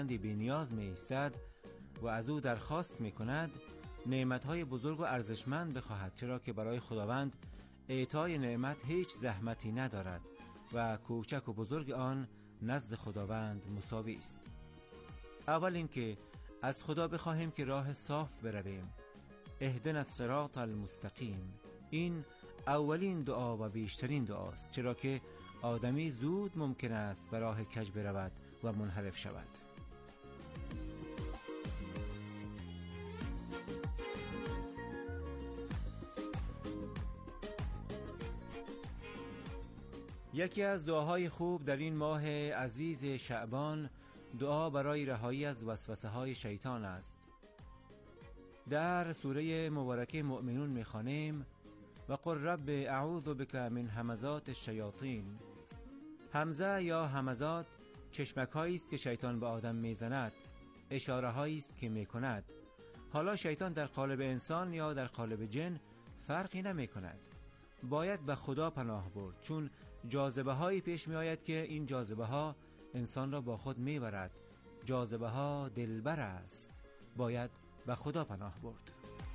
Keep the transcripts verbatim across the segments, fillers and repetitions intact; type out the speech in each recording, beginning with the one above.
بی نیاز می ایستد و از او درخواست می کند نعمتهای بزرگ و ارزشمند بخواهد، چرا که برای خداوند اعطای نعمت هیچ زحمتی ندارد و کوچک و بزرگ آن نزد خداوند مساوی است. اول اینکه از خدا بخواهیم که راه صاف برویم. اهدنا الصراط المستقیم. این اولین دعا و بیشترین دعاست، چرا که آدمی زود ممکن است به راه کج برود و منحرف شود. یکی از دعاهای خوب در این ماه عزیز شعبان دعا برای رهایی از وسوسه های شیطان است. در سوره مبارکه مؤمنون می‌خوانیم و قل رب اعوذ بک من همزات الشیاطین. همزه یا همزات چشمک هایی است که شیطان به آدم میزند، اشاره هایی است که میکند. حالا شیطان در قالب انسان یا در قالب جن فرقی نمی کند. باید به خدا پناه برد، چون جاذبه هایی پیش می آید که این جاذبه ها انسان را با خود می برد. جاذبه ها دلبر است. باید به خدا پناه برد.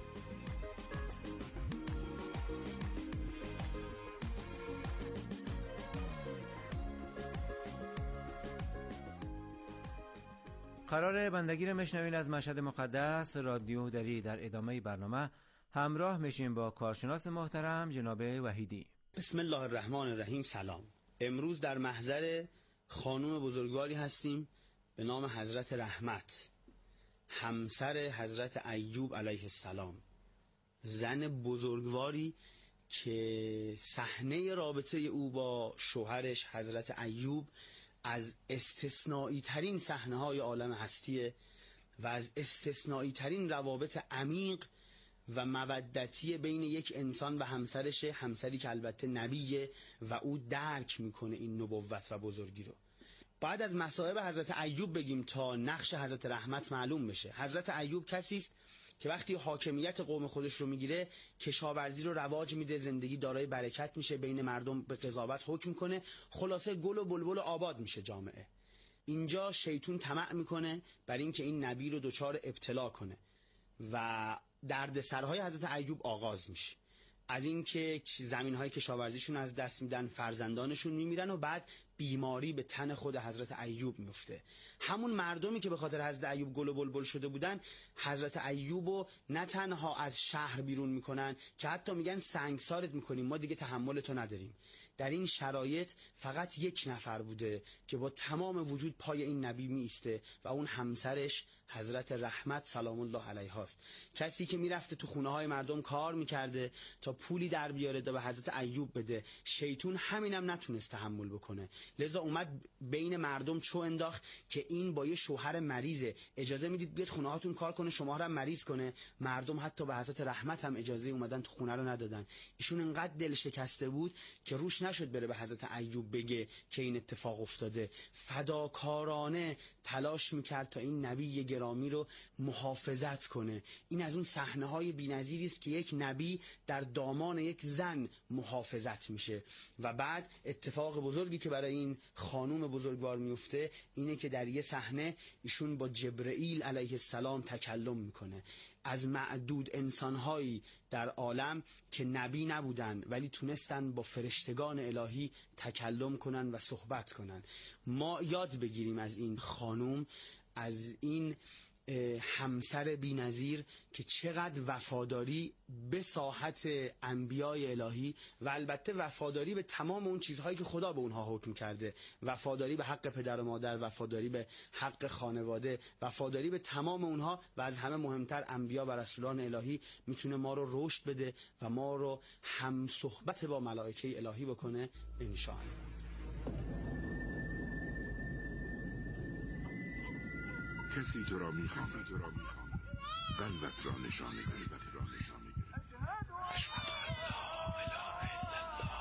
قرار بندگی رو میشنوین از مشهد مقدس رادیو دری. در ادامه برنامه همراه میشیم با کارشناس محترم جناب وحیدی. بسم الله الرحمن الرحیم. سلام. امروز در محضر خانوم بزرگواری هستیم به نام حضرت رحمت، همسر حضرت ایوب علیه السلام. زن بزرگواری که صحنه رابطه او با شوهرش حضرت ایوب از استثنایی ترین صحنه های عالم هستیه و از استثنایی ترین روابط عمیق و مودتی بین یک انسان و همسرشه، همسری که البته نبیه و او درک میکنه این نبوت و بزرگی رو. بعد از مصائب حضرت ایوب بگیم تا نقش حضرت رحمت معلوم بشه. حضرت ایوب کسی است که وقتی حاکمیت قوم خودش رو میگیره کشاورزی رو رواج میده، زندگی دارای برکت میشه، بین مردم به قضاوت حکم کنه، خلاصه گل و بلبل و آباد میشه جامعه. اینجا شیطان طمع میکنه بر این که این نبی رو دچار ابتلا کنه و دردسرهای حضرت ایوب آغاز میشه، از این که زمینهای کشاورزیشون از دست میدن، فرزندانشون میمیرن و بعد بیماری به تن خود حضرت ایوب میفته. همون مردمی که به خاطر حضرت ایوب گل و بلبل شده بودن حضرت ایوبو نه تنها از شهر بیرون میکنن که حتی میگن سنگسارت میکنیم، ما دیگه تحمل تو نداریم. در این شرایط فقط یک نفر بوده که با تمام وجود پای این نبی میسته و اون همسرش حضرت رحمت سلام الله علیها است. کسی که میرفته تو خونه های مردم کار میکرده تا پولی در بیاره تا به حضرت ایوب بده. شیطان همینم نتونست تحمل بکنه، لذا اومد بین مردم چو انداخت که این با یه شوهر مریضه، اجازه میدید بیاد خونه هاتون کار کنه، شما رو هم مریض کنه. مردم حتی به حضرت رحمت هم اجازه اومدن تو خونه رو ندادن. ایشون انقدر دل شکسته بود که روش نشد بره به حضرت ایوب بگه که این اتفاق افتاده. فداکارانه تلاش میکرد تا این نبی گرامی رو محافظت کنه. این از اون صحنه های بی‌نظیری است که یک نبی در دامان یک زن محافظت میشه. و بعد اتفاق بزرگی که برای این خانوم بزرگوار میفته اینه که در یه صحنه ایشون با جبرئیل علیه السلام تکلم میکنه. از معدود انسانهایی در عالم که نبی نبودن ولی تونستن با فرشتگان الهی تکلم کنن و صحبت کنن. ما یاد بگیریم از این خانوم، از این همسر بی‌نظیر که چقدر وفاداری به ساحت انبیای الهی و البته وفاداری به تمام اون چیزهایی که خدا به اونها حکم کرده، وفاداری به حق پدر و مادر، وفاداری به حق خانواده، وفاداری به تمام اونها و از همه مهمتر انبیا و رسولان الهی میتونه ما رو رشد بده و ما رو هم صحبت با ملائکه الهی بکنه انشاءالله. کسی تو را میخواند، قلبت را نشانه گرفت. اشهد ان لا اله الا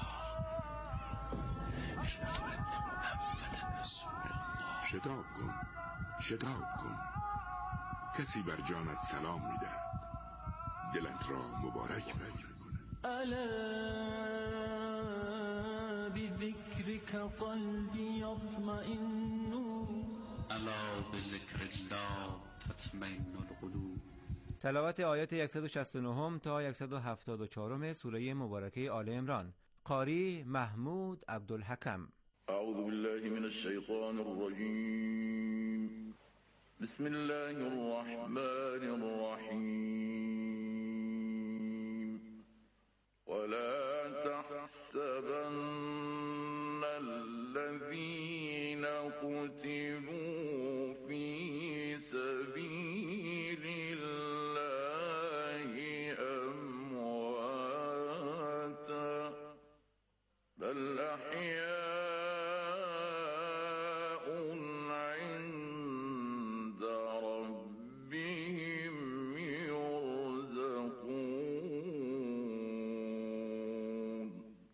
الله، اشهد ان محمد رسول الله. شتاب کن، شتاب کن. کسی بر جانت سلام میدهد، دلت را مبارک می‌کند. الا بذکرک قلبی یطمئن الا بذکر الله تطمئن القلوب. تلاوت آیات صد و شصت و نه تا صد و هفتاد و چهار سوره مبارکه آل عمران. قاری محمود عبدالحکم. اعوذ بالله من الشیطان الرجیم. بسم الله الرحمن الرحیم. ولا تحسبن الذين قتلوا في سبيل الله أمواتا بل أحياء عند ربهم يرزقون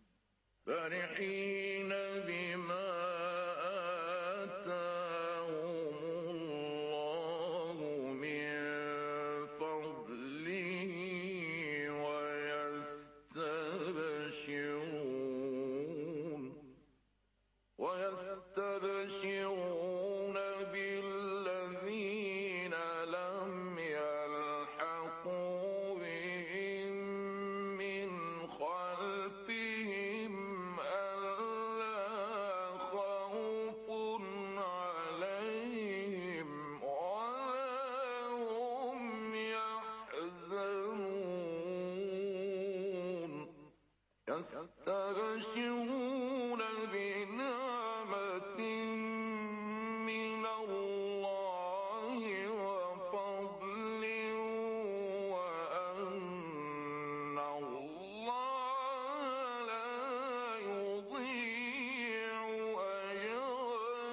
فرحين بما آتاهم الله من فضله ويستبشرون ويستبشرون بالذين لم يلحقوا بهم من خلفهم ألا خوف عليهم ولا هم يحزنون يستبشرون بنعمة من الله وفضل وأن الله لا يضيع أجر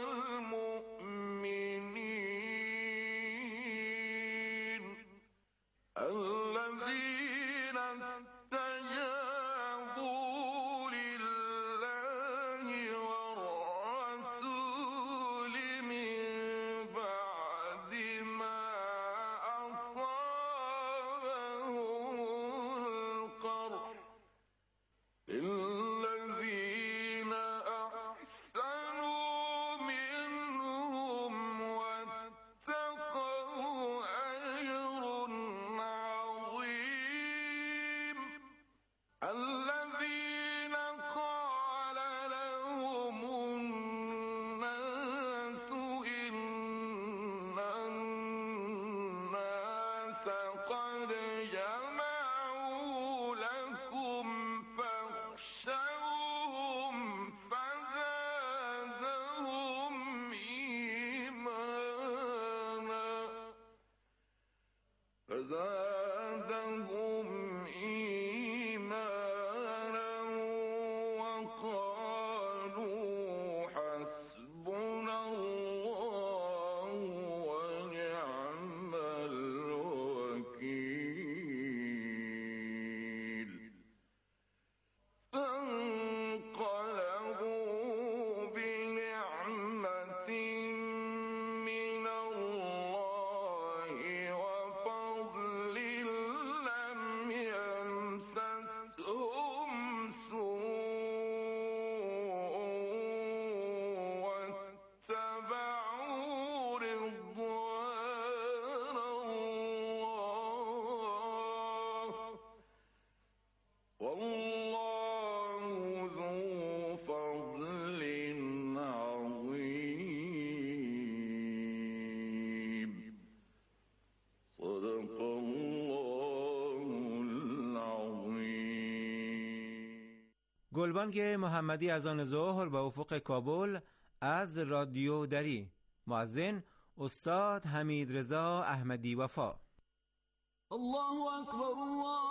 المؤمنين الذين استجابوا لله والرسول من بعد ما أصابهم القرح للذين أحسنوا منهم واتقوا أجر عظيم الذين قال لهم الناس إن الناس قد جمعوا لكم فاخشوهم فزادهم إيمانا فزادهم إيمانا وقالوا حسبنا الله ونعم الوكيل فانقلبوا بنعمة من الله وفضل لم يمسسهم سوء واتبعوا رضوان الله والله ذو فضل عظيم. صدق الله العظيم. گلبانگ محمدی از آن ظهر به افق کابل از رادیو دری. مؤذن استاد حمید رضا احمدی وفا. الله أكبر الله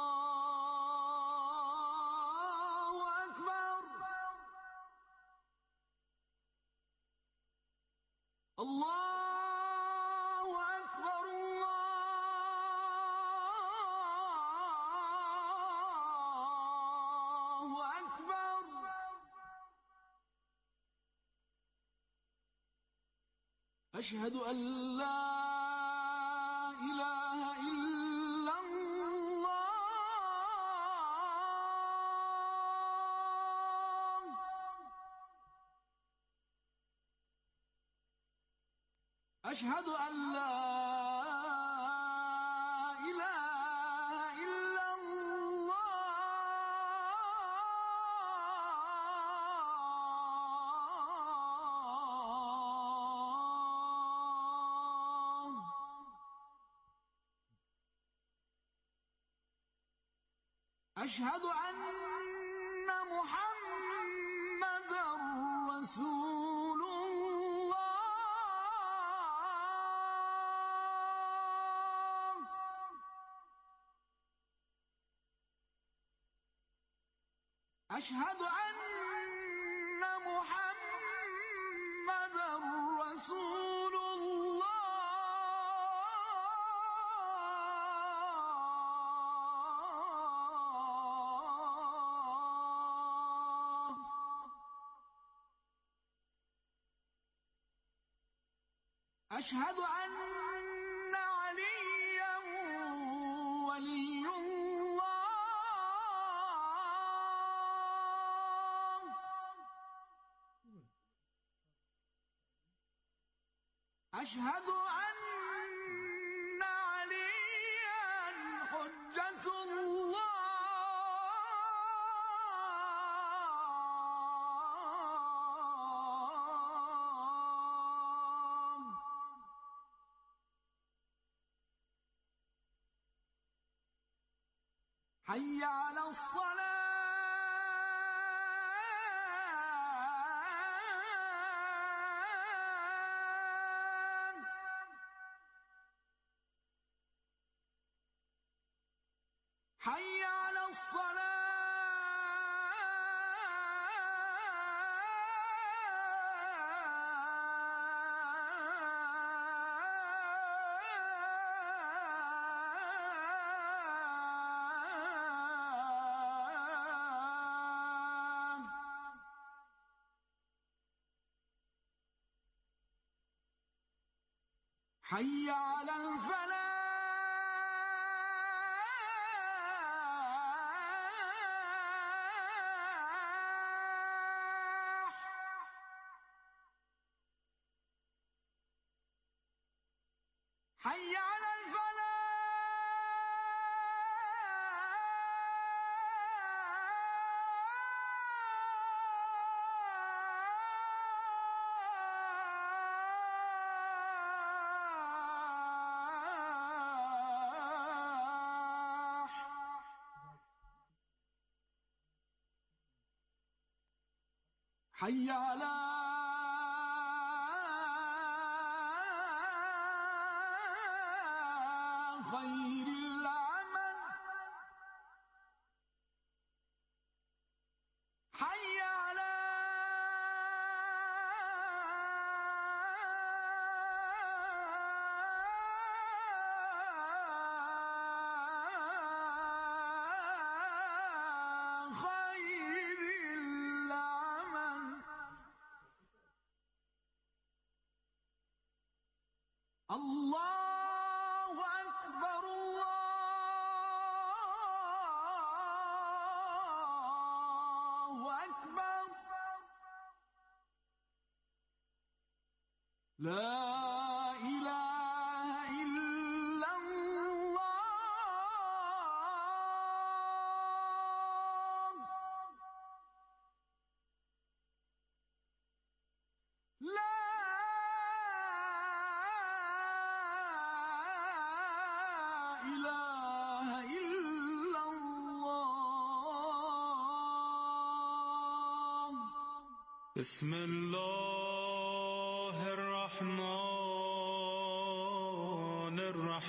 أكبر الله أكبر الله أكبر. أشهد أن لا إله إلا الله. أشهد أن لا إله إلا الله. أشهد أن محمدًا رسول الله. أشهد أن محمدًا رسول الله. أشهد أن عليا ولي الله. أشهد أن عليا حجة الله. حي على الصلاة. حي على الصلاة. حي على الفلاح. حي على الفلاح. حي على خير العمل. حي على خير العمل. الله أكبر الله أكبر. لا إله إلا الله. لا إله إلا الله. بسم الله الرحمن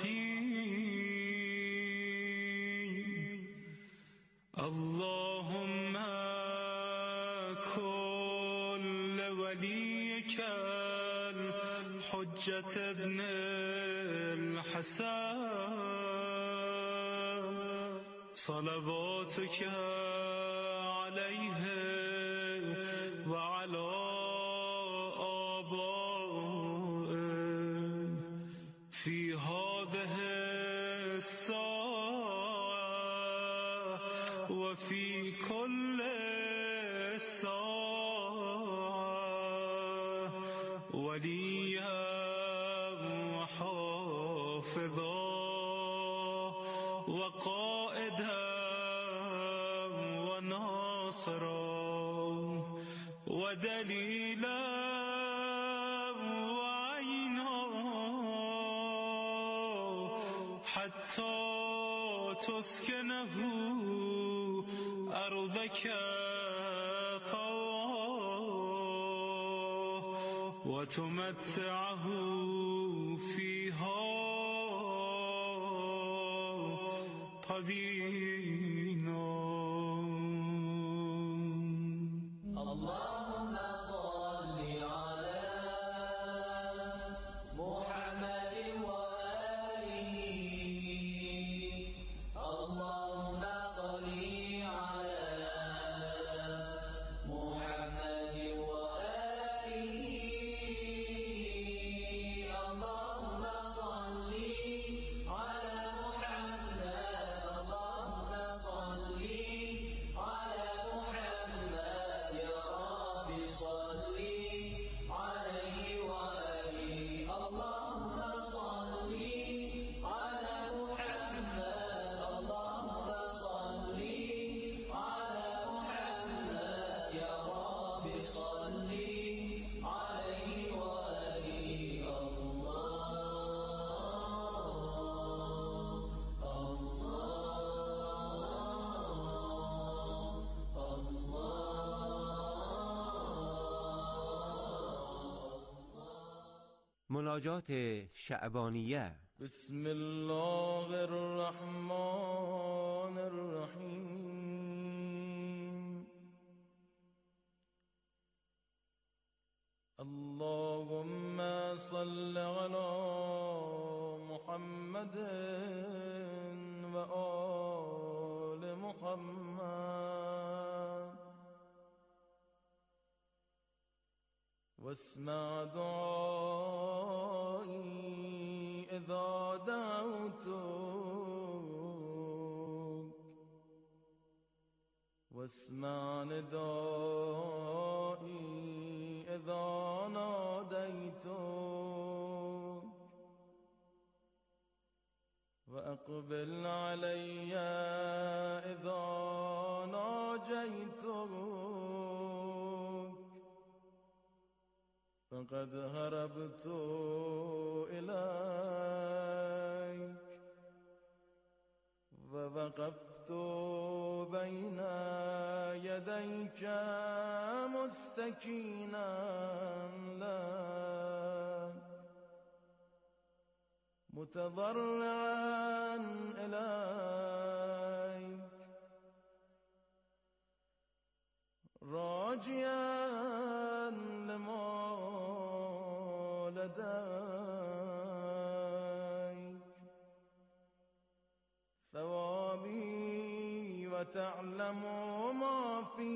الرحيم. اللهم كل وليك الحجة ابن الحسن صلواتك عليه وعلى آبائه في هذه الساعة وفي كل ساعة وليا فدا وقائدا وناصرا ودليلا وعينا حتى تسكنه أرضك وتمتعه فيها طويلا. اللهم صل على محمد وآله. اللهم صل على محمد وآله. اللهم صل على محمد. اللهم صل على محمد يا رب صل عليه وآله. اللهم صل على محمد. اللهم صل على محمد يا رب صل عليه وآله. مناجات شعبانیه. بسم الله الرحمن الرحیم. اللهم صل على محمد و آل محمد واسمع دعائي إذا دعوتك واسمع ندائي إذا ناديتك وأقبل علي إذا ناجيتك فقد هربت إليك ووقفت بين يديك مستكينا لك متضرعا إليك راجيا لما لديك ثوابي وتعلم ما في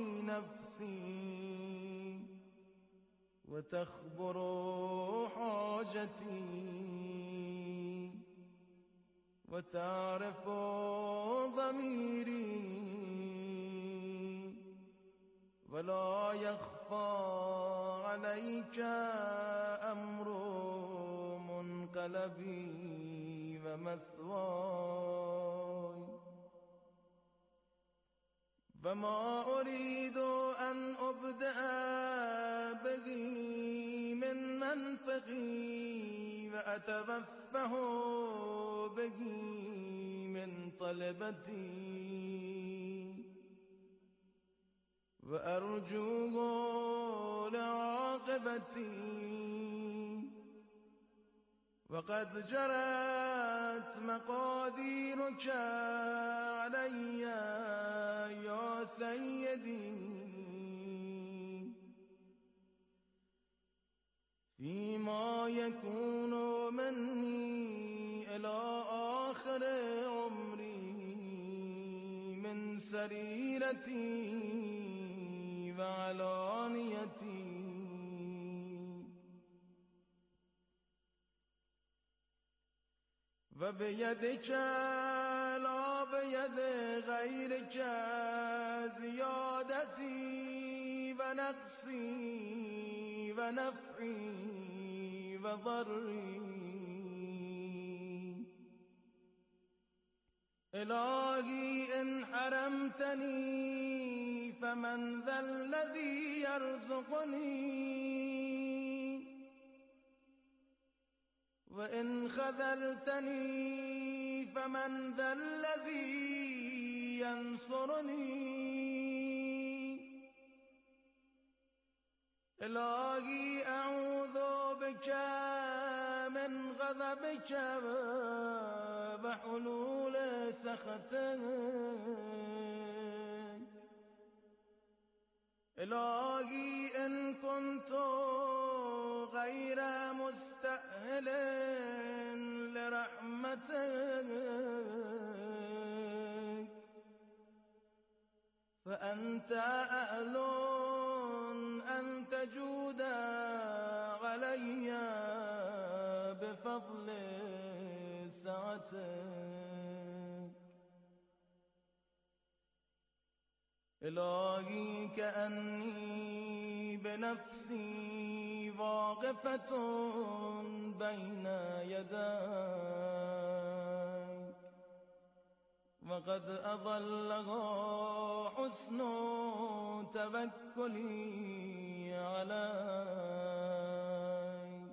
نفسي وتخبر حاجتي وتعرف ضميري ولا يخفى عليك أمر منقلبي ومثواي فما أريد أن أبدأ به من منفقي وأتوفه به من طلبتي وأرجوه لعاقبتي وقد جرت مقاديرك علي يا سيدي فيما يكون مني إلى آخر عمري من سريرتي وعلانيتي وبيدك لا بيد غيرك زيادتي ونقصي ونفعي وضري إلهي إن حرمتني فمن ذا الذي يرزقني وإن خذلتني فمن ذا الذي ينصرني إلهي أعوذ بك من غضبك وحلول سخطك إلهي إن كنت غير مستأهل لرحمتك فأنت أهل أن تجود علي بفضل سعتك إلهي كأني بنفسي واقفة بين يديك وقد أضلها حسن توكلي عليك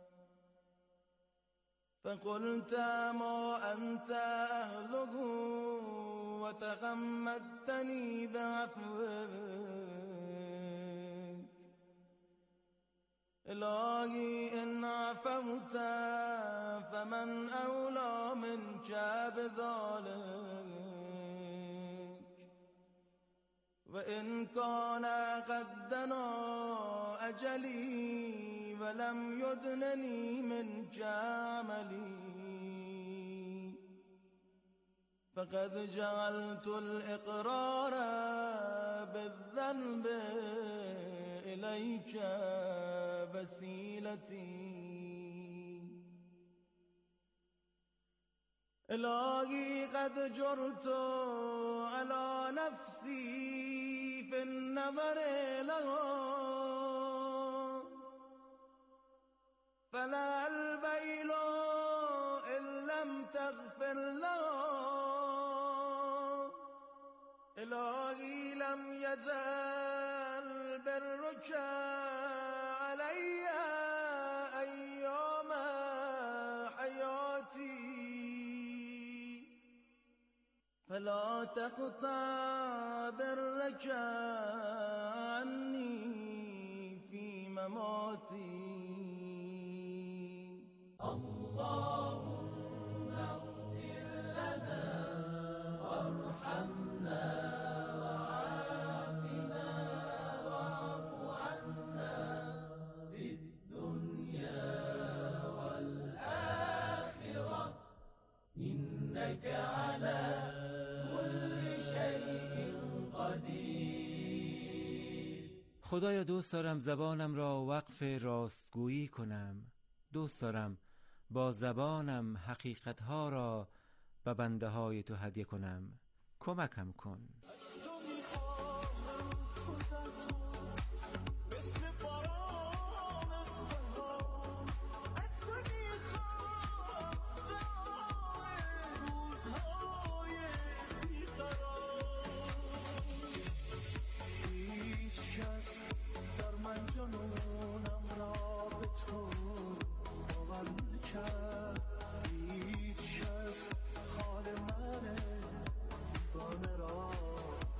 فقلت ما أنت أهله وتغمدتني بعفوك إلهي إن عفوت فمن أولى منك بذلك وإن كان قد دنا أجلي ولم يدنني منك عملي فقد جعلت الإقرار بالذنب إليك وسيلتي إلهي قد جرت على نفسي في النظر لها فلا البيل إن لم تغفر لها إلهي لم يزل برك علي أيام حياتي فلا تقطع برك عني في مماتي اللهم اغفر لنا وارحمنا وعافنا واعف عنا في الدنيا والآخرة إنك على كل شيء قدير. خدایا دوست دارم زبانم را وقف راستگویی کنم. دوست دارم با زبانم حقیقتها را به بنده های تو هدیه کنم. کمکم کن. هیچ کس حال من دیوانه را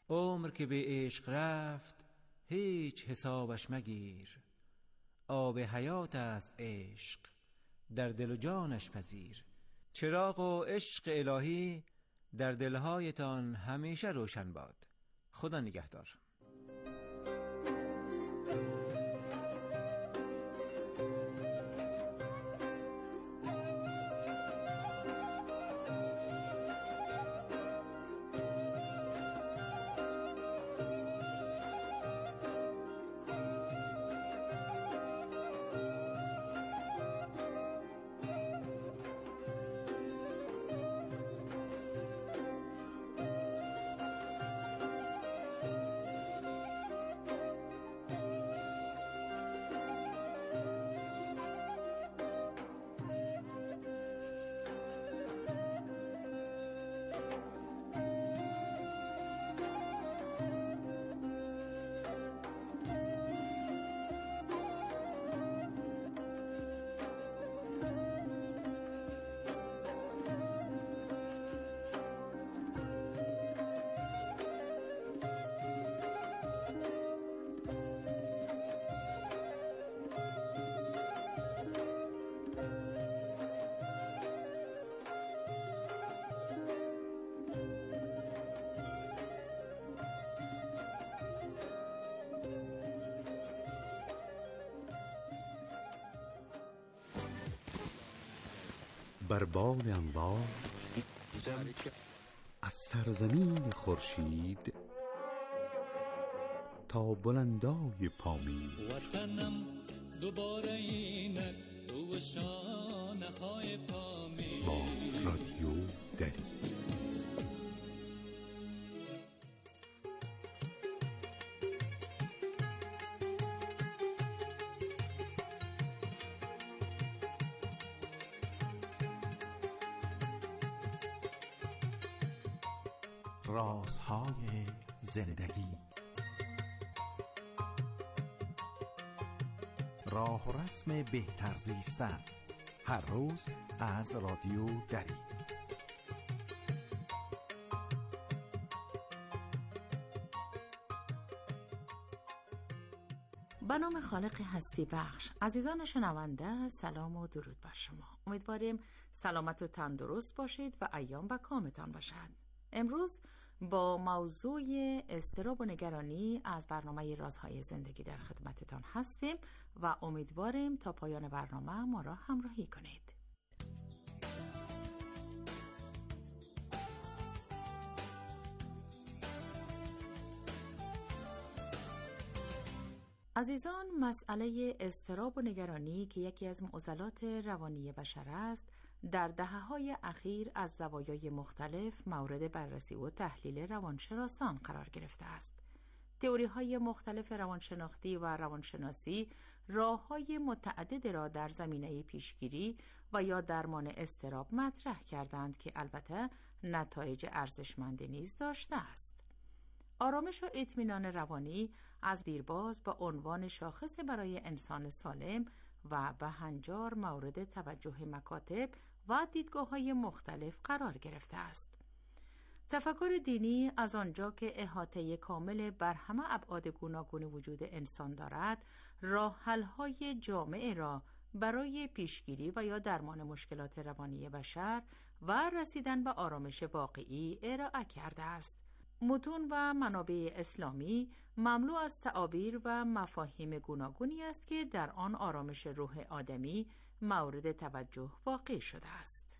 عمر که به عشق رفت هیچ حسابش مگیر. آب حیات است عشق، در دل و جانش پذیر. چراغ و عشق الهی در دلهایتان همیشه روشن باد. خدا نگهدار. بر بال انوار از سرزمین خورشید تا بلندای پامین، وطنم دوباره اینک رو شانه های پامین. با رادیو دری. رازهای زندگی، راه و رسم بهتر زیستن، هر روز از رادیو دری. به نام خالق هستی بخش. عزیزان شنونده، سلام و درود بر شما. امیدواریم سلامت و تندرست باشید و ایام به کامتان باشد. امروز با موضوع اضطراب و نگرانی از برنامه رازهای زندگی در خدمتتان هستیم و امیدواریم تا پایان برنامه ما را همراهی کنید. عزیزان، مسئله اضطراب و نگرانی که یکی از معضلات روانی بشر است، در دهه‌های اخیر از زوایای مختلف مورد بررسی و تحلیل روانشناسان قرار گرفته است. تئوری‌های مختلف روانشناختی و روانشناسی راه‌های متعدد را در زمینه پیشگیری و یا درمان اضطراب مطرح کردند که البته نتایج ارزشمندی نیز داشته است. آرامش و اطمینان روانی از دیرباز با عنوان شاخص برای انسان سالم و به هنجار مورد توجه مکاتب و دیدگاه‌های مختلف قرار گرفته است. تفکر دینی از آنجا که احاطه کامل بر همه ابعاد گوناگون وجود انسان دارد، راه حل‌های جامع را برای پیشگیری و یا درمان مشکلات روانی بشر و رسیدن به آرامش واقعی ارائه کرده است. متون و منابع اسلامی مملو از تعابیر و مفاهیم گوناگونی است که در آن آرامش روح آدمی مورد توجه واقع شده است.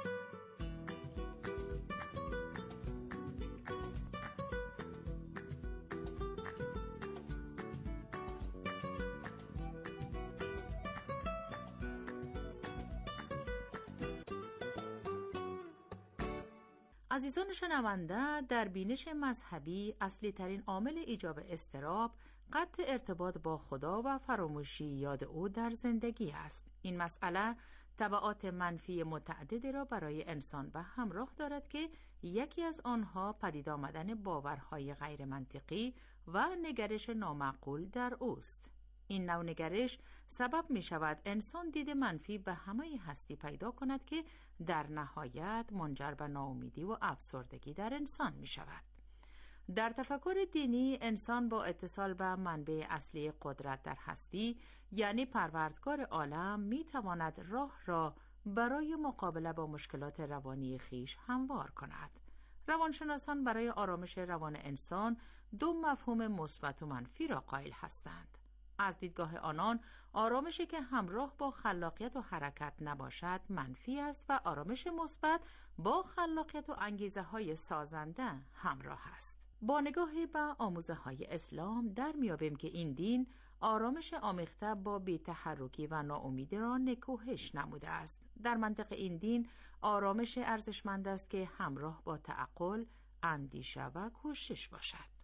عزیزان شنونده، در بینش مذهبی اصلی ترین عامل ایجاب اضطراب قطع ارتباط با خدا و فراموشی یاد او در زندگی است. این مسئله تبعات منفی متعددی را برای انسان به همراه دارد که یکی از آنها پدید آمدن باورهای غیر منطقی و نگرش نامعقول در اوست. این نوع نگرش سبب می شود انسان دید منفی به همه هستی پیدا کند که در نهایت منجر به ناامیدی و افسردگی در انسان می شود. در تفکر دینی انسان با اتصال به منبع اصلی قدرت در هستی یعنی پروردگار عالم میتواند راه را برای مقابله با مشکلات روانی خیش هموار کند. روانشناسان برای آرامش روان انسان دو مفهوم مثبت و منفی را قائل هستند. از دیدگاه آنان آرامشی که همراه با خلاقیت و حرکت نباشد منفی است و آرامش مثبت با خلاقیت و انگیزه های سازنده همراه است. با نگاهی به آموزه های اسلام در میابیم که این دین آرامش آمیخته با بی‌تحرکی و ناامیدی را نکوهش نموده است. در منطق این دین آرامش ارزشمند است که همراه با تعقل، اندیشه و کوشش باشد.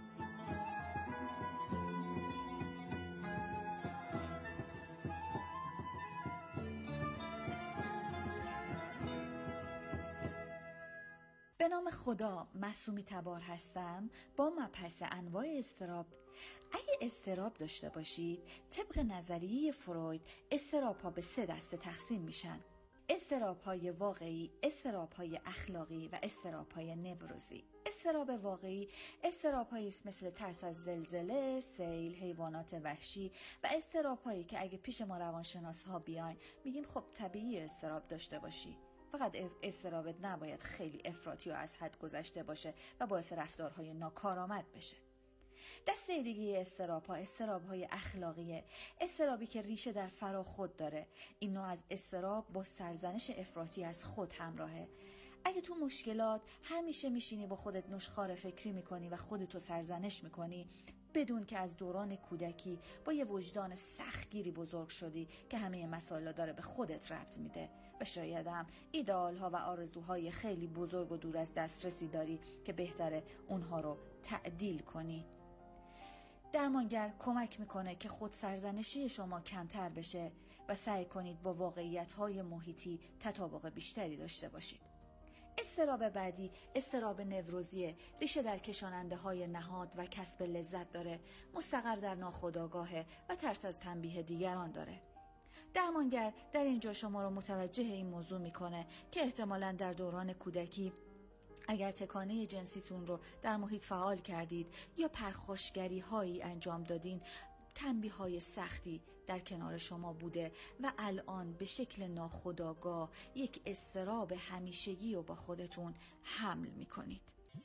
به نام خدا، معصومی تبار هستم با مبحث انواع اضطراب. اگه اضطراب داشته باشید، طبق نظریه فروید اضطراب‌ها به سه دسته تقسیم میشن: اضطراب‌های واقعی، اضطراب‌های اخلاقی و اضطراب‌های نوروزی. اضطراب واقعی اضطراب‌هایی است مثل ترس از زلزله، سیل، حیوانات وحشی و اضطراب‌هایی که اگه پیش ما روانشناس‌ها بیاین میگیم خب طبیعی اضطراب داشته باشی. فقط اضطرابت نباید خیلی افراطی و از حد گذشته باشه و باعث رفتارهای ناکارآمد بشه. دسته دیگه اضطراب‌ها اضطراب‌های اخلاقیه، اضطرابی که ریشه در فراخود داره. این نوع از اضطراب با سرزنش افراطی از خود همراهه. اگه تو مشکلات همیشه میشینی با خودت نشخوار فکری میکنی و خودتو سرزنش میکنی، بدون که از دوران کودکی با یه وجدان سختگیری بزرگ شدی که همه مسائل داره به خودت ربط میده و شاید هم ایدئال‌ها و آرزوهای خیلی بزرگ و دور از دسترسی داری که بهتره اونها رو تعدیل کنی. درمانگر کمک میکنه که خود سرزنشی شما کمتر بشه و سعی کنید با واقعیت‌های محیطی تطابق بیشتری داشته باشید. اضطراب بعدی اضطراب نوروزیه، ریشه در کشاننده های نهاد و کسب لذت داره، مستقر در ناخودآگاهه و ترس از تنبیه دیگران داره. درمانگر در اینجا شما رو متوجه این موضوع میکنه که احتمالاً در دوران کودکی اگر تکانه جنسیتون رو در محیط فعال کردید یا پرخاشگری هایی انجام دادین، تنبیه های سختی در کنار شما بوده و الان به شکل ناخودآگاه یک اضطراب همیشگی رو با خودتون حمل می کنید.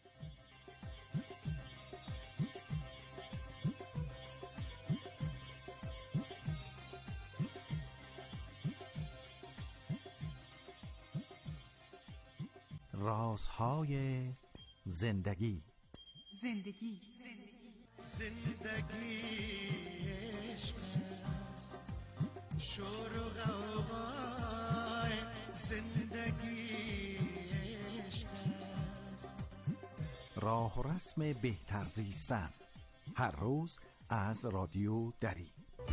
رازهای زندگی. زندگی زندگی عشق است، شور و غوغای زندگی عشق است. راه و رسم بهتر زیستن، هر روز از رادیو دری.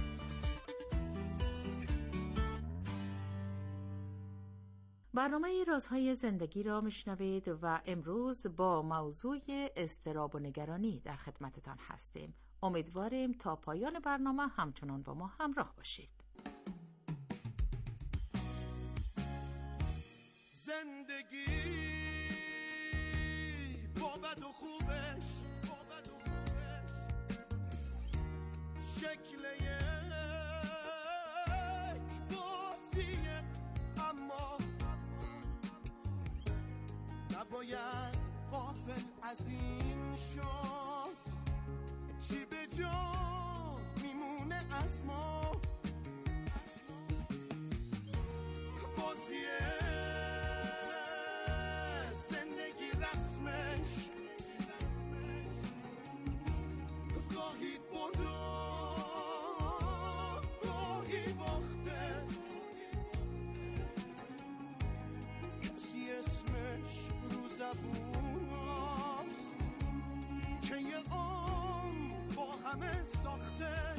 برنامه رازهای زندگی را میشنوید و امروز با موضوع اضطراب و نگرانی در خدمتتان هستیم. امیدواریم تا پایان برنامه همچنان با ما همراه باشید. زندگی با بد و خوبش، با بد و خوبش شکل یک بازیه، اما نباید غافل از این شد چی به جا میمونه از ما. بازیه زندگی رسمش گاهی برده گاهی باخته، کسی اسمش رو زبون هست که یه آن با همه ساخته.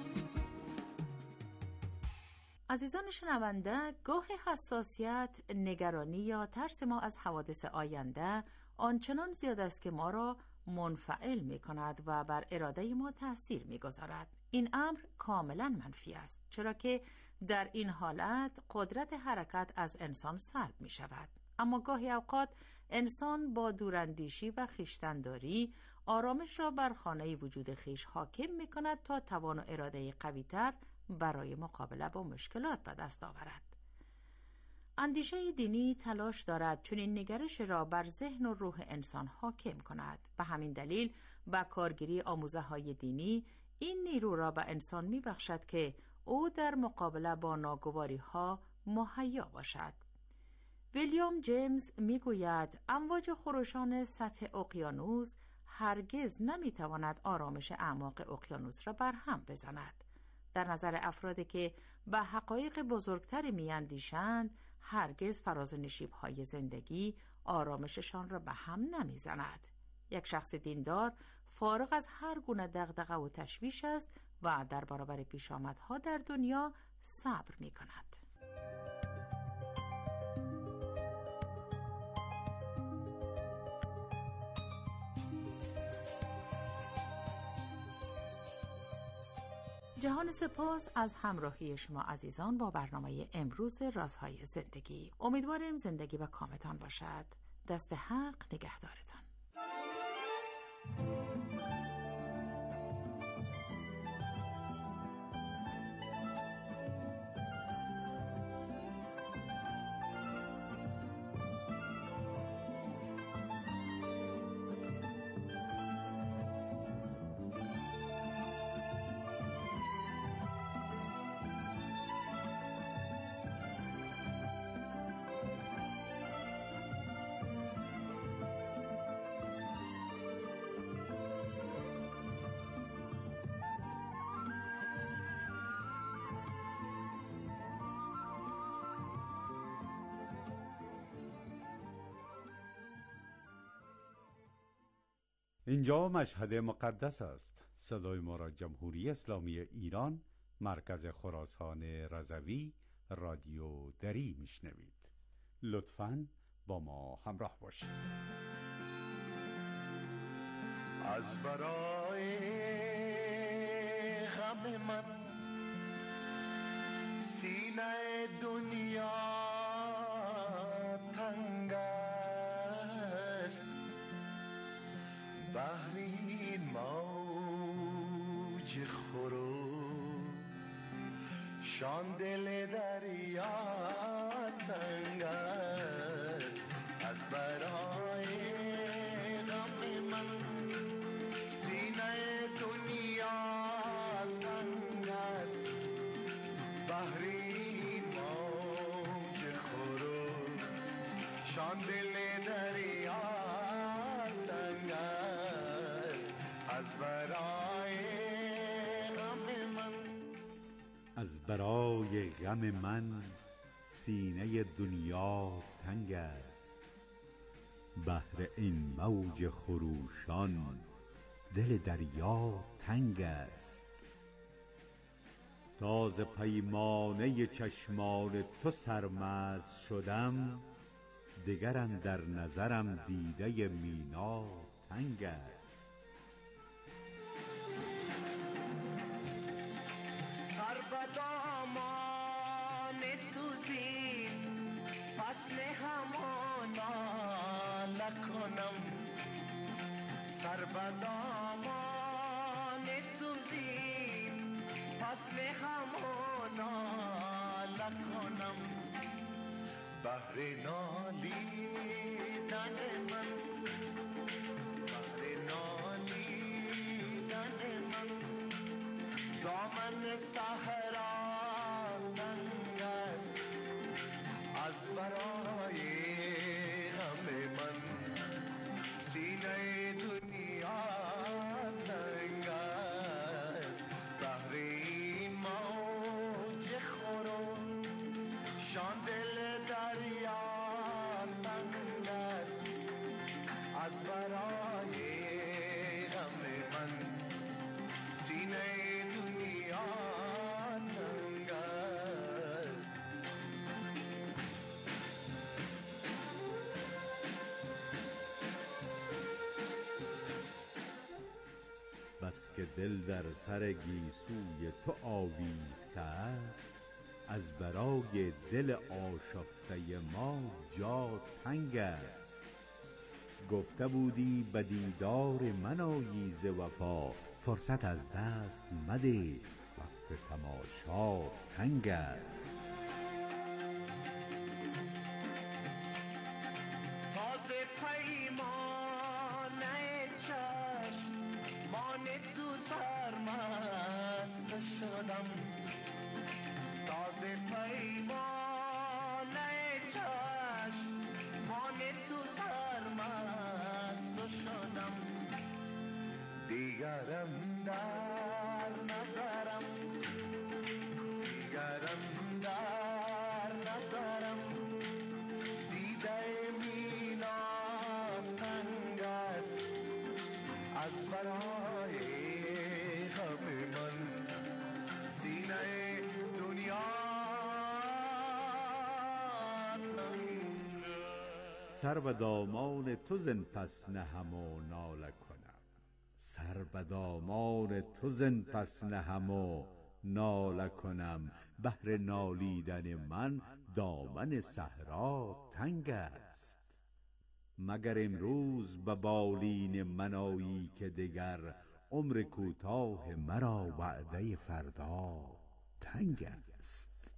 عزیزان شنونده، گاه حساسیت، نگرانی یا ترس ما از حوادث آینده آنچنان زیاد است که ما را منفعل می کند و بر اراده ما تأثیر می گذارد. این امر کاملا منفی است، چرا که در این حالت قدرت حرکت از انسان سلب می شود. اما گاهی اوقات انسان با دوراندیشی و خویشتن‌داری آرامش را بر خانه وجود خویش حاکم می‌کند تا توان و اراده قوی‌تر برای مقابله با مشکلات به دست آورد. اندیشه دینی تلاش دارد چون این نگرش را بر ذهن و روح انسان حاکم کند. به همین دلیل با کارگیری آموزه‌های دینی این نیرو را به انسان می‌بخشد که او در مقابله با ناگواری‌ها مهیا باشد. ویلیام جیمز میگوید امواج خروشان سطح اقیانوس هرگز نمیتواند آرامش اعماق اقیانوس را برهم بزند. در نظر افرادی که به حقایق بزرگتری میاندیشند هرگز فراز و نشیب‌های زندگی آرامششان را به هم نمیزند. یک شخص دیندار فارغ از هر گونه دغدغه و تشویش است و در برابر پیشامدها در دنیا صبر میکند. جهان سپاس از همراهی شما عزیزان با برنامه امروز رازهای زندگی. امیدواریم زندگی به کامتان باشد. دست حق نگهدارتان. اینجا مشهد مقدس است. صدای ما را جمهوری اسلامی ایران، مرکز خراسان رضوی، رادیو دری میشنوید. لطفاً با ما همراه باشید. از برای غم من سینه دنیا تنگ است، بحر این موج خروش شان دل دریا تنگ است. از برای غم من سینه دنیا تنگ است، بحر این موج خروش شان دل دریا تنگ است. از برای غم من از برای غم من سینه دنیا تنگ است، بحر این موج خروشان دل دریا تنگ است. تازه پیمانه چشمان تو سرمست شدم، دگرم در نظرم دیده مینا تنگ است. سر به دامان تو زین پس نهمانا لکنم، سر به دامان تو زین پس نهمانا لکنم، بحر نالیدن من بحر نالیدن من دامن صحرا تنگ است. از برای غم من سینه دنیا تنگ است، بحر این موج خروش شان دل دریا تنگ است. از برای غم من سینه دنیا تنگ است. بس که دل در سر گیسوی تو آویخته است، از برای دل آشفته ما جا تنگ است. گفته بودی به دیدار من آیی ز وفا، فرصت از دست مده وقت تماشا تنگ است. تازه پیمانه چشم مان تو سرمست شدم، تازه پیمانه چشم مان تو سرمست شدم، دیگرم در نظرم، دیگرم در نظرم، دیده مینا تنگ است از برای غم من، سینه دنیا تنگ است. سر به دامان تو زن پس نهم و ناله کنم، سر به دامان تو زن پس نهم و ناله کنم، بهر نالیدن من دامن صحرا تنگ است. مگر امروز به بالین من آیی که دگر عمر کوتاه مرا وعده فردا تنگ است.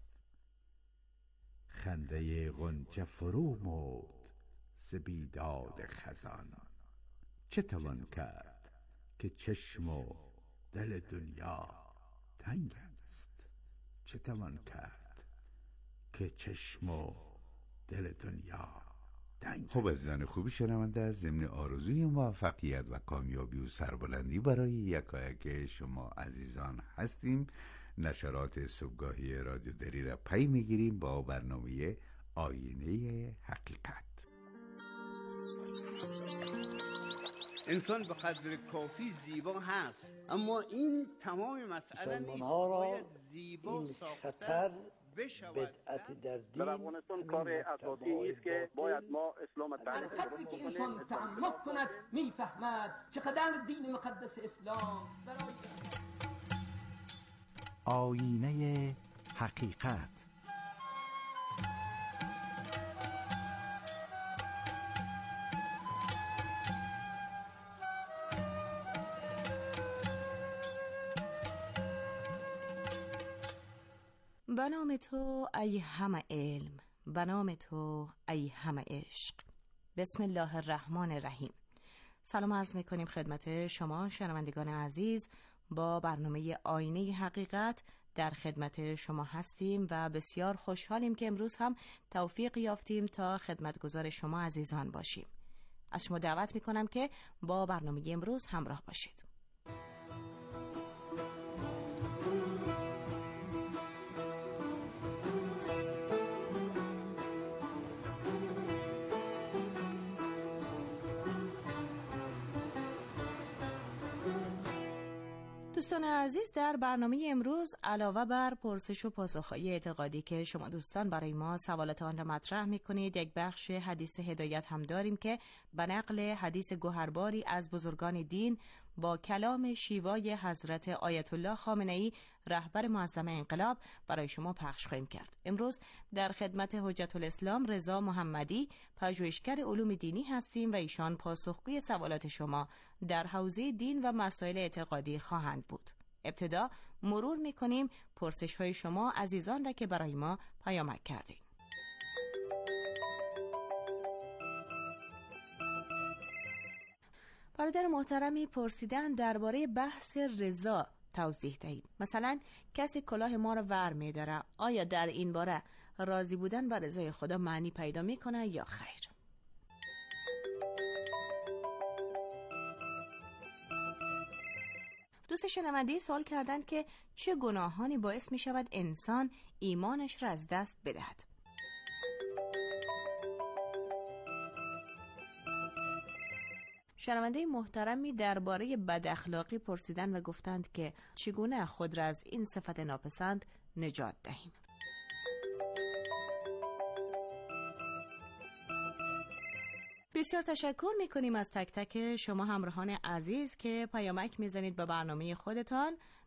خنده غنچه فرو مرد ز بیداد خزان، چه توان کرد که چشم و دل دنیا تنگ است. چه توان کرد که چشم و دل دنیا تنگ است. خب عزیزان خوبی شنونده، از ضمن آرزوی موفقیت و کامیابی و سربلندی برای یکایک شما عزیزان هستیم. نشرات صبحگاهی رادیو دری را پی میگیریم با برنامه آینه حقیقت. انسان به قدر کافی زیبا هست، اما این تمام مسئله نیست. باید زیبا ساختن بشود. بدعت در دین در افغانستان کار اساسی نیست که باید ما اسلام تعریف کنیم. که انسان تعمق کند میفهمد چقدر دین مقدس اسلام برای آینه حقیقت. به نام تو ای همه علم، به نام تو ای همه عشق. بسم الله الرحمن الرحیم. سلام عرض میکنیم خدمت شما شنوندگان عزیز. با برنامه آینه حقیقت در خدمت شما هستیم و بسیار خوشحالیم که امروز هم توفیق یافتیم تا خدمتگزار شما عزیزان باشیم. از شما دعوت میکنم که با برنامه امروز همراه باشید. دوستان عزیز، در برنامه امروز علاوه بر پرسش و پاسخ‌های اعتقادی که شما دوستان برای ما سوالات آن را مطرح می‌کنید، یک بخش حدیث هدایت هم داریم که به نقل حدیث گوهرباری از بزرگان دین با کلام شیوای حضرت آیت الله خامنه‌ای رهبر معظم انقلاب برای شما پخش خواهیم کرد. امروز در خدمت حجت الاسلام رضا محمدی، پژوهشگر علوم دینی هستیم و ایشان پاسخگوی سوالات شما در حوزه دین و مسائل اعتقادی خواهند بود. ابتدا مرور می‌کنیم پرسش‌های شما عزیزان را که برای ما پیامک کردید. برادر محترمی پرسیدن درباره بحث رضا توضیح دهید. مثلا کسی کلاه ما را ور می‌داره، آیا در این باره راضی بودن به رضای خدا معنی پیدا می‌کنه یا خیر؟ دوست شنونده سوال کردند که چه گناهانی باعث می‌شود انسان ایمانش را از دست بدهد؟ شنونده محترمی درباره بد اخلاقی پرسیدن و گفتند که چگونه خود را از این صفت ناپسند نجات دهیم. بسیار تشکر میکنیم از تک تک شما همراهان عزیز که پیامک میزنید به برنامه خودتان.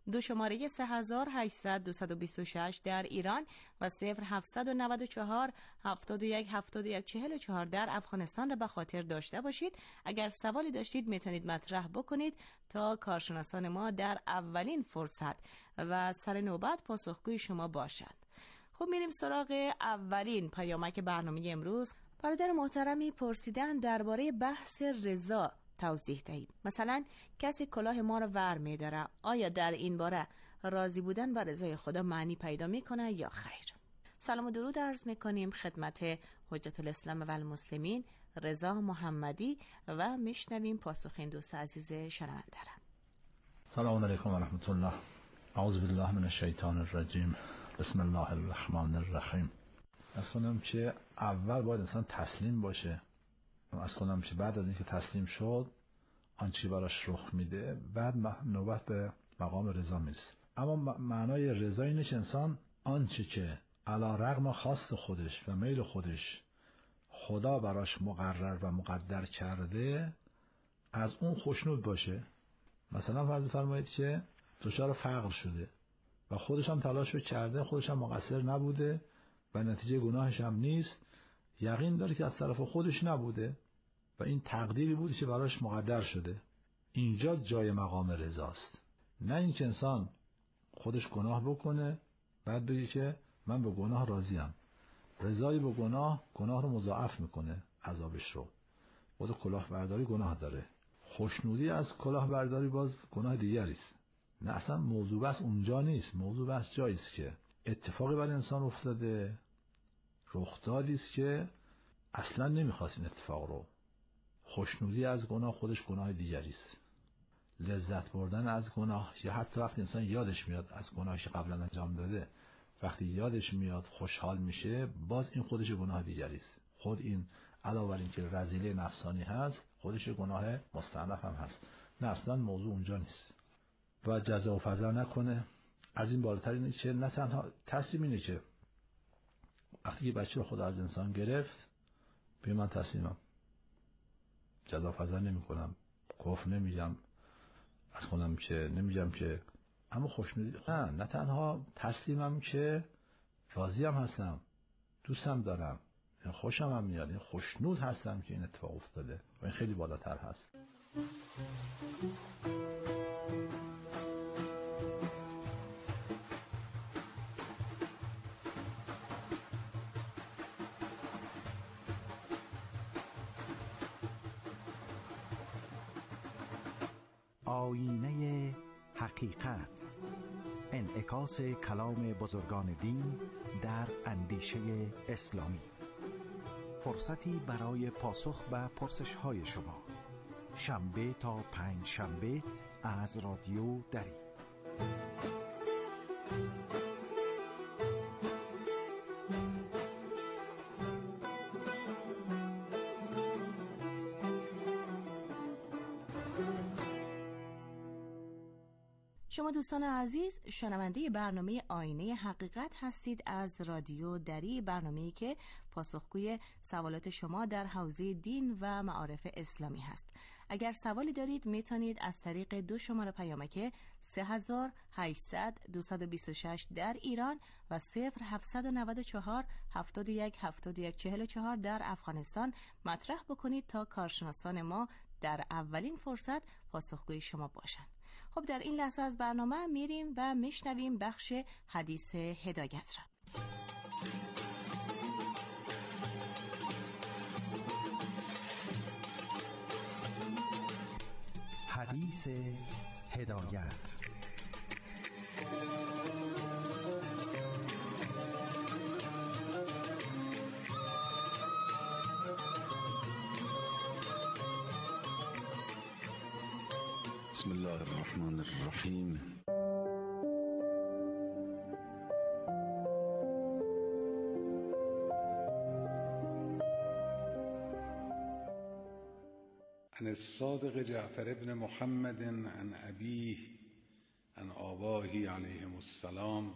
دو شماره سه هزار و هشتصد دویست و بیست و شش در ایران و صفر هفتصد و نود و چهار هفتاد و یک هفتاد و یک چهل و چهار در افغانستان را به خاطر داشته باشید. اگر سوالی داشتید میتونید مطرح بکنید تا کارشناسان ما در اولین فرصت و سر نوبت پاسخگوی شما باشند. خب میریم سراغ اولین پیامک برنامه امروز. برادر محترمی پرسیدن درباره بحث رضا توضیح دهید. مثلا کسی کلاه ما رو ور می‌داره، آیا در این باره راضی بودن بر رضای خدا معنی پیدا میکنه یا خیر؟ سلام و درود عرض میکنیم خدمت حجت الاسلام و المسلمین رضا محمدی و میشنویم پاسخ این دوست عزیز شنونده را. سلام علیکم و رحمت الله. اعوذ بالله من الشیطان الرجیم. بسم الله الرحمن الرحیم. از کنم که اول باید انسان تسلیم باشه. از کنم که بعد از اینکه تسلیم شد آنچه براش رخ میده بعد نوبت به مقام رضا میرسه. اما معنای رضا اینه که انسان آنچه که علی رغم خواست خودش و میل خودش خدا براش مقرر و مقدر کرده از اون خوشنود باشه. مثلا فرض فرمایید که دچار فقر شده و خودش هم تلاش کرده، خودش هم مقصر نبوده و نتیجه گناهش هم نیست، یقین داره که از طرف خودش نبوده و این تقدیری بوده که براش مقدر شده. اینجا جای مقام رضاست. نه اینکه انسان خودش گناه بکنه بعد بگه که من به گناه راضیم. رضایی به گناه گناه رو مضاعف میکنه، عذابش رو. خود کلاهبرداری گناه داره، خوشنودی از کلاهبرداری باز گناه دیگری است. نه اصلا موضوع بس اونجا نیست. موضوع بس جایی است که اتفاقی برای انسان افتاده، رخدادی است که اصلا نمیخواست این اتفاق رو. خوشنودی از گناه خودش گناه دیگری است. لذت بردن از گناه یا حتی وقتی انسان یادش میاد از گناهی که قبلا انجام داده، وقتی یادش میاد خوشحال میشه، باز این خودش گناه دیگری است. خود این علاوه بر اینکه رذیله نفسانی هست، خودش گناه مستأنف هم هست. نه اصلا موضوع اونجا نیست. و جزا و فضا نکنه. از این بالاتر اینه که نه تنها تسلیم اینه که وقتی که بچه رو خدا از انسان گرفت بگه من تسلیمم، جزا و فضا نمی کنم، کفر نمیگم، از خودم که نمیگم که، اما خوشنودی نه نه تنها تسلیمم که راضی هم هستم، دوستم دارم، خوشم هم میاد، این خوشنود هستم که این اتفاق افتاده و این خیلی بالاتر هست. آینه حقیقت، انعکاس کلام بزرگان دین در اندیشه اسلامی. فرصتی برای پاسخ به پرسش‌های شما، شنبه تا پنج شنبه از رادیو دری. شما دوستان عزیز شنونده برنامه آینه حقیقت هستید از رادیو دری، برنامه‌ای که پاسخگوی سوالات شما در حوزه دین و معارف اسلامی هست. اگر سوالی دارید میتونید از طریق دو شماره پیامک سه هزار و هشتصد دویست و بیست و شش در ایران و صفر هفتصد و نود و چهار هفتاد و یک هفتاد و یک چهل و چهار در افغانستان مطرح بکنید تا کارشناسان ما در اولین فرصت پاسخگوی شما باشند. خب در این لحظه از برنامه میریم و میشنویم بخش حدیث هدایت را. حدیث هدایت. بسم الله الرحمن الرحیم. عن الصادق جعفر بن محمد عن أبيه عن آبائه عليهم السلام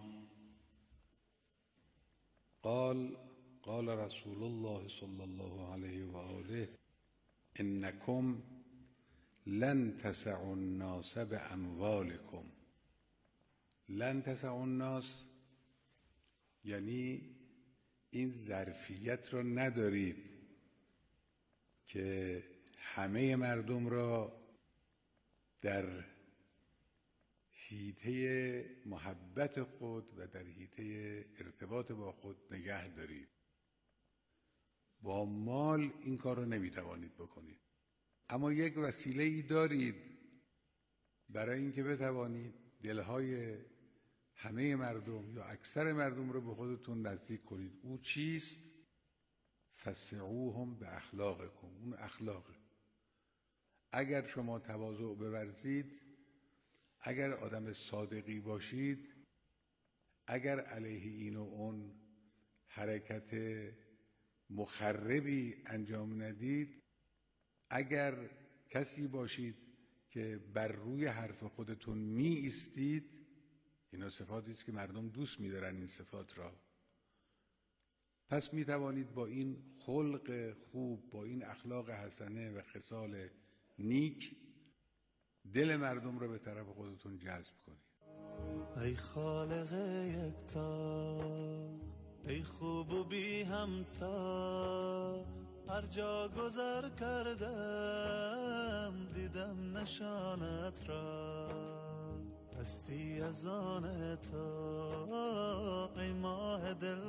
قال قال رسول الله صلى الله عليه وآله إنكم لن تسعوا الناس بأموالكم لن تسع الناس یعنی این ظرفیت را ندارید که همه مردم را در حیطه محبت خود و در حیطه ارتباط با خود نگه دارید. با مال این کار را نمیتوانید بکنید، اما یک وسیله ای دارید برای اینکه بتوانید دلهای همه مردم یا اکثر مردم رو به خودتون نزدیک کنید. او چیست؟ فسعوهم به اخلاقکم. اون اخلاقه. اگر شما تواضع بورزید، اگر آدم صادقی باشید، اگر علیه این و اون حرکت مخربی انجام ندید، اگر کسی باشید که بر روی حرف خودتون می ایستید، اینا صفاتی است که مردم دوست می دارن این صفات را. پس می توانید با این خلق خوب، با این اخلاق حسنه و خصال نیک دل مردم را به طرف خودتون جذب کنید. ای خالق یکتا، ای خوب و بی همتا، هر جا گذر کردم دیدم نشانت را. هستی از آن تو ای ماه دل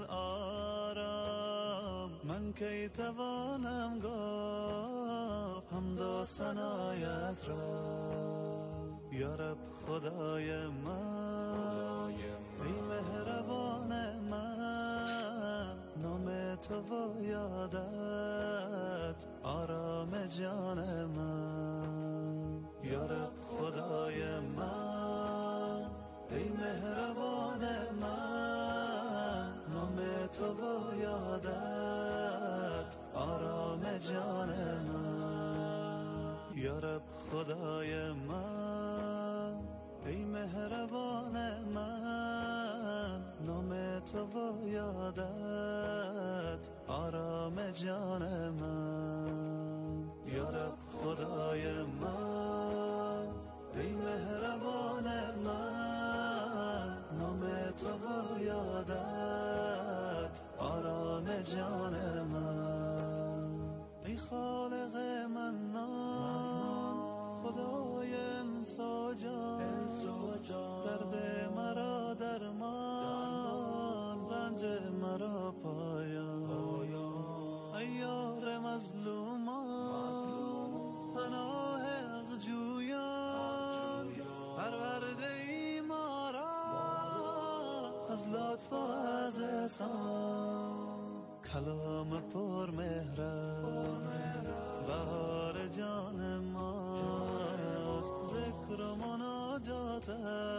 آرام، من کی توانم گفت حمد و ثنایت را. یا رب خدای من، ای مهربان من، نام تو و یادت آرام جان من. یا رب خدای من، ای مهربان من، نام تو و یادت آرام جان من. یا رب خدای من، ای مهربان من، نام تو و یادت آرام جان من. یا رب خدای من، ای مهربان من، نام تو و یادت آرام جان من. ای خالق منان، خدای انسا جان، درد مرا درمان، رنج مرا پایان. ای یار مظلومان، پناه حق جویان، پرورده ای ما را از لطف و از احسان. کلام پر مهرت بهار جان ماست، ذکر و مناجات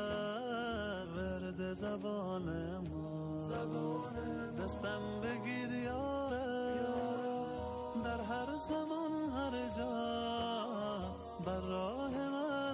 ورد زبان ما. دستم بگیر یاره در هر زمان هر جا، بر راه من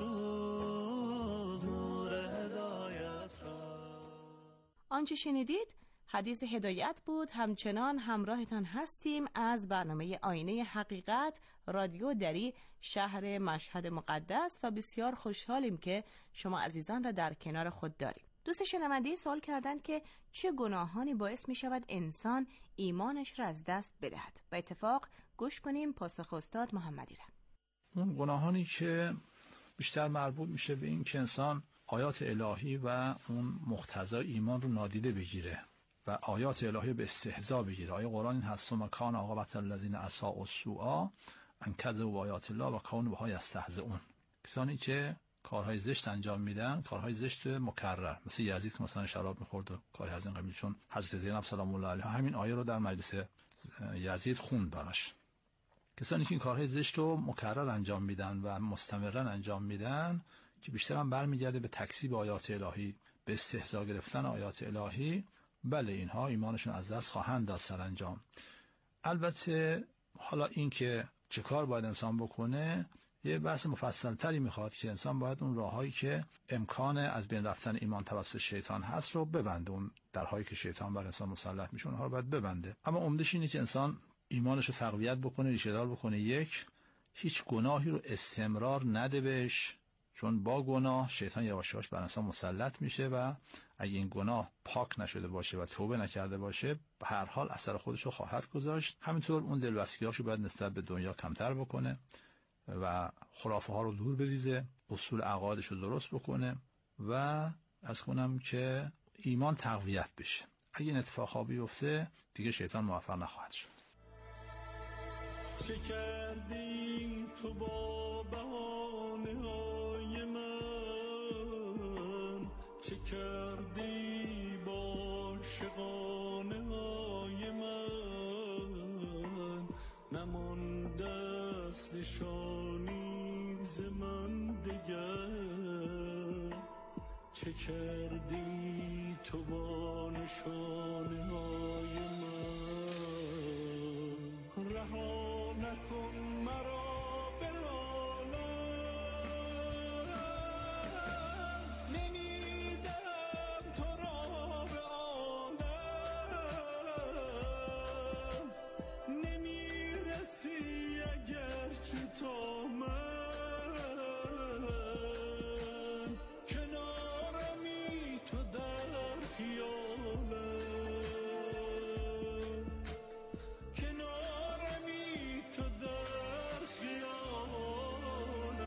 افروز نور هدایت را. آنچه شنیدید حدیث هدایت بود. همچنان همراهتان هستیم از برنامه آینه حقیقت رادیو دری شهر مشهد مقدس و بسیار خوشحالیم که شما عزیزان را در کنار خود داریم. دوست شنونده سوال کردند که چه گناهانی باعث می شود انسان ایمانش را از دست بدهد. به اتفاق گوش کنیم پاسخ استاد محمدی را. اون گناهانی که بیشتر مربوط میشه به این که انسان آیات الهی و اون مقتضای ایمان رو نادیده بگیره و آیات الهی به استهزا بگیره. آیه قرآن این هست: و کان عاقبت الذین اساءوا السوء ان کذبوا آیات الله و کانوا بها یستهزئون. کسانی که کارهای زشت انجام میدن، کارهای زشت مکرر، مثل یزید که مثلا شراب میخورد و کاری از این قبیل، چون حضرت زینب سلام الله علیها همین آیه رو در مجلس یزید خوند براش. کسانی که این کارهای زشت رو مکرر انجام میدن و مستمرا انجام میدن که بیشتر هم برمیگرده به تکذیب آیات الهی، به استهزا گرفتن آیات الهی، بله اینها ایمانشون از دست خواهند داد سرانجام. البته حالا این که چه کار باید انسان بکنه یه بحث مفصل تری میخواد که انسان باید اون راههایی که امکان از بین رفتن ایمان توسط شیطان هست رو ببنده، اون درهایی که شیطان بر انسان مسلط میشه اونها رو باید ببنده. اما عمدش اینه که انسان ایمانش رو تقویت بکنه، ریشه دار بکنه. یک، هیچ گناهی رو استمرار نده بهش چون با گناه شیطان یواش یواش بر انسان مسلط میشه و اگه این گناه پاک نشده باشه و توبه نکرده باشه به هر حال اثر خودش رو خواهد گذاشت. همینطور اون دلبستگی‌هاشو باید نسبت به دنیا کمتر بکنه و خرافه ها رو دور بریزه، اصول عقایدش رو درست بکنه و عرض کنم که ایمان تقویت بشه. اگه این اتفاقا بیفته دیگه شیطان موفق نخواهد شد. چه کردی تو با بهانه های من، چه کردی با شقانه های من، نمانده است نشانی ز من دگر، چه کردی تو با نشانه های من، رها نکن مرا به عالم، نمیدم تو را به عالم، نمیرسی اگر چه تا من، کنارمی تو در خیالم، کنارمی تو در خیالم.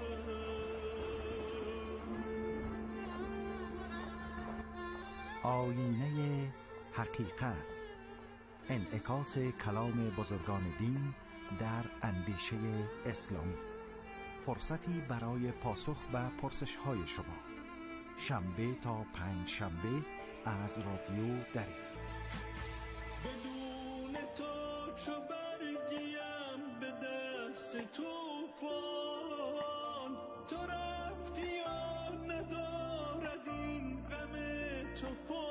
آیینه حقیقت، انعکاس کلام بزرگان دین در اندیشه اسلامی، فرصتی برای پاسخ به پرسش‌های شما، شنبه تا پنج شنبه از رادیو دری. بدون تو چو برگیم به دست توفان، تو رفتی و ندارد این غم تو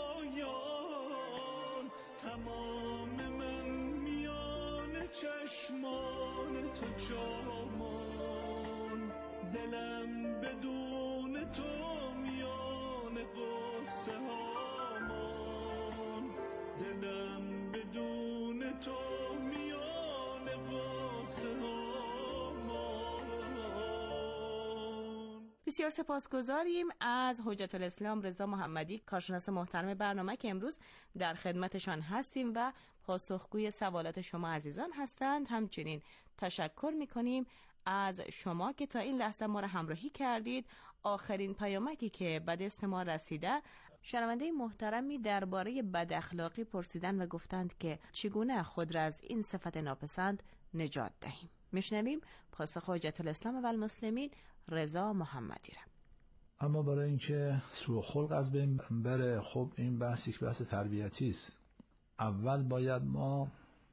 پایان، تمام من میان چشمان تو جامان، دلم بدون تو میان قصه هامان، دلم بدون تو میان قصه هامان. بسیار سپاسگزاریم از حجت الاسلام رضا محمدی، کارشناس محترم برنامه که امروز در خدمتشان هستیم و پاسخگوی سوالات شما عزیزان هستند. همچنین تشکر میکنیم از شما که تا این لحظه ما را همراهی کردید. آخرین پیامکی که به دست ما رسیده، شنونده محترمی درباره بد اخلاقی پرسیدن و گفتند که چگونه خود را از این صفت ناپسند نجات دهیم. میشنویم پاسخ حجت الاسلام و المسلمین رضا محمدی را. اما برای اینکه سوء خلق از بین بره، خب این بحث یک بحث تربیتی است. اول باید ما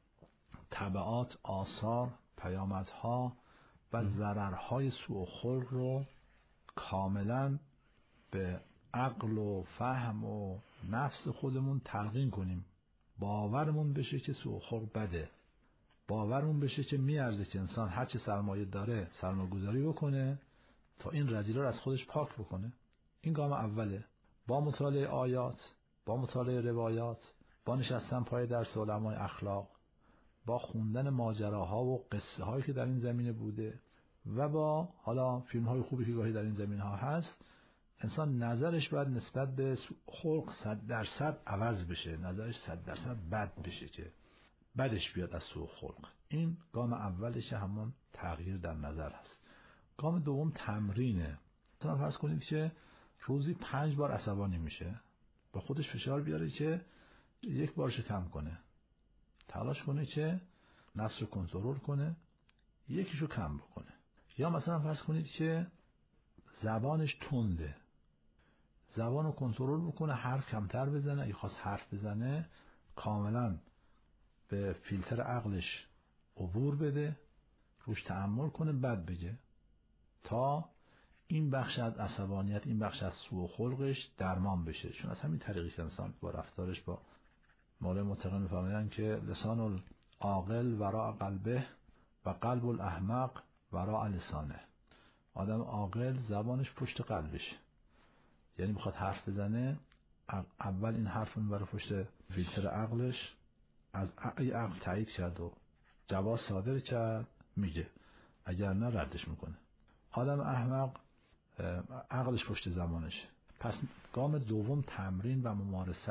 تبعات، آثار، پیامدها و ضررهای سوء خلق رو کاملا به عقل و فهم و نفس خودمون تلقین کنیم، باورمون بشه که سوء خلق بده، باورمون بشه که میارزه که انسان هر چه سرمایه داره سرمایه‌گذاری بکنه تا این رذیله رو از خودش پاک بکنه. این گام اوله. با مطالعه آیات، با مطالعه روایات، با نشستن پای درس علمای اخلاق، با خوندن ماجراها و قصه هایی که در این زمینه بوده و با حالا فیلم های خوبی که گاهی در این زمینه ها هست، انسان نظرش باید نسبت به خلق صد درصد عوض بشه، نظرش صد درصد بد بشه که بدش بیاد از سوء خلق. این گام اولش همون تغییر در نظر هست. گام دوم تمرینه. مثلا فرض کنید که روزی پنج بار عصبانی میشه، با خودش فشار بیاره که یک بارش کم کنه، تلاش کنه که نفس رو کنترل کنه، یکیشو کم بکنه. یا مثلا فرض کنید که زبانش تنده، زبان رو کنترل بکنه، حرف کمتر بزنه، اگه خواست حرف بزنه کاملا به فیلتر عقلش عبور بده، روش تأمل کنه، بعد بگه، تا این بخش از عصبانیت، این بخش از سوء خلقش درمان بشه. چون از همین طریقی که انسان با رفتارش با مولای متقی می‌فرمایند که لسان العاقل وراء قلبه و قلب الاحمق وراء لسانه. آدم عاقل زبانش پشت قلبشه، یعنی میخواد حرف بزنه، اول این حرف رو میبره پشت فیلتر عقلش، از عقل تایید کرد و جواز صادر کرد میگه، اگر نه ردش میکنه. آدم احمق عقلش پشت زمانش. پس گام دوم تمرین و ممارست